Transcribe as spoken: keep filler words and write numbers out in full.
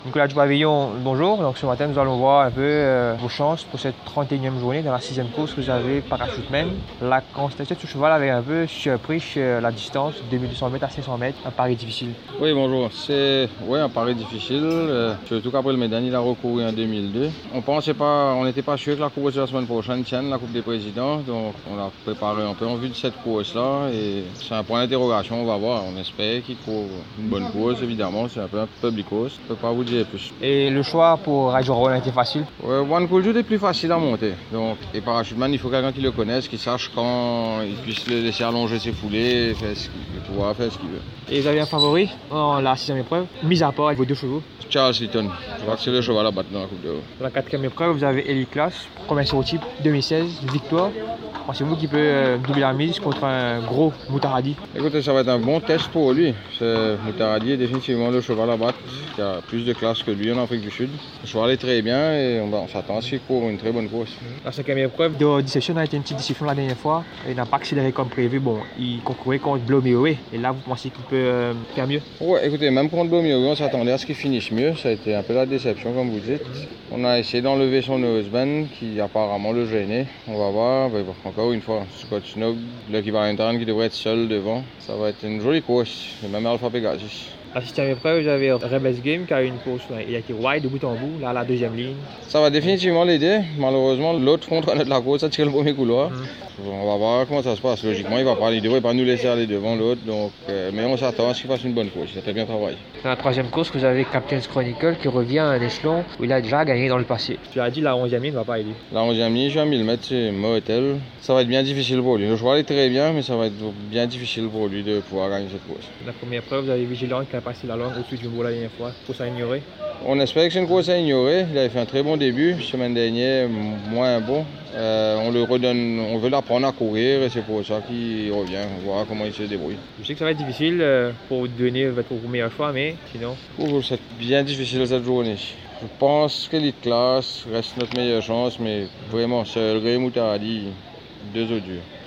Nicolas Dupavillon, bonjour. Donc ce matin, nous allons voir un peu euh, vos chances pour cette trente et unième journée dans la sixième course que vous avez Parachuteman. La constellation de ce cheval avait un peu surpris sur la distance, deux mille deux cents mètres à cinq cents mètres, un pari difficile. Oui, bonjour. C'est ouais, un pari difficile, euh, surtout qu'après le Médan, il a recouru en deux mille deux. On pensait pas, on n'était pas sûr que la course de la semaine prochaine tienne, la Coupe des Présidents, donc on a préparé un peu en vue de cette course-là et c'est un point d'interrogation, on va voir. On espère qu'il court une bonne course, évidemment, c'est un peu un public course, je peux pas vous dire plus. Et le choix pour Ride Roll a été facile? Ouais, One Cool Jude est plus facile à monter, donc, et Parachuteman, il faut quelqu'un qui le connaisse, qui sache quand il puisse le laisser allonger ses foulées, faire ce qu'il, pouvoir faire ce qu'il veut. Et vous avez un favori dans la sixième épreuve, mis à part vos deux chevaux? Charles Litton, je crois que c'est le cheval à battre dans la Coupe de Haut. Dans la quatrième épreuve, vous avez Elite Class, premier type deux mille seize, victoire. Pensez-vous qu'il peut euh, doubler la mise contre un gros Moutaradi? Écoutez, ça va être un bon test pour lui. Ce Moutaradi est définitivement le cheval à battre, qui a plus de classe que lui en Afrique du Sud. Le cheval est très bien et on, on s'attend à ce qu'il court une très bonne course. La cinquième épreuve de Deception a été une petite décision la dernière fois. Il n'a pas accéléré comme prévu. Bon, il concourait contre Bloméoé. Et là, vous pensez qu'il peut euh, faire mieux? Ouais, écoutez, même contre Bloméoé, on s'attendait à ce qu'il finisse mieux. Ça a été un peu la déception, comme vous dites. On a essayé d'enlever son noseband qui apparemment le gênait. On va voir. Ben, encore une fois, Scott Snow, Lucky Valentine qui devrait être seul devant. Ça va être une jolie course, et même Alpha Pegasus. La sixième épreuve, vous avez Rebels Game qui a eu une course, il a été wide de bout en bout, là la deuxième ligne. Ça va définitivement l'aider. Malheureusement, l'autre contre de la course a tiré le premier couloir. Mm. On va voir comment ça se passe. Logiquement, il va pas, il devrait pas nous laisser aller devant l'autre. Donc, euh, mais on s'attend à ce qu'il fasse une bonne course. Il a très bien travaillé. Dans la troisième course, vous avez Captain's Chronicle qui revient à un échelon où il a déjà gagné dans le passé. Tu as dit la onzième ligne ne va pas aider. La onzième ligne, je suis à mille mètres, c'est Motel. Ça va être bien difficile pour lui. Le cheval est très bien, mais ça va être bien difficile pour lui de pouvoir gagner cette course. La première preuve, vous avez Vigilant qui a passé la langue au-dessus du mot la dernière fois. Faut ça ignorer. On espère que c'est une course à ignorer. Il avait fait un très bon début. Semaine dernière, moins bon. Euh, on le redonne, on veut l'apprendre à courir et c'est pour ça qu'il revient. On verra comment il se débrouille. Je sais que ça va être difficile euh, pour vous donner votre meilleur choix, mais sinon. Oh, c'est bien difficile cette journée. Je pense que l'Elite Class reste notre meilleure chance, mais vraiment, c'est le Grey Moutardi, deux autres durs.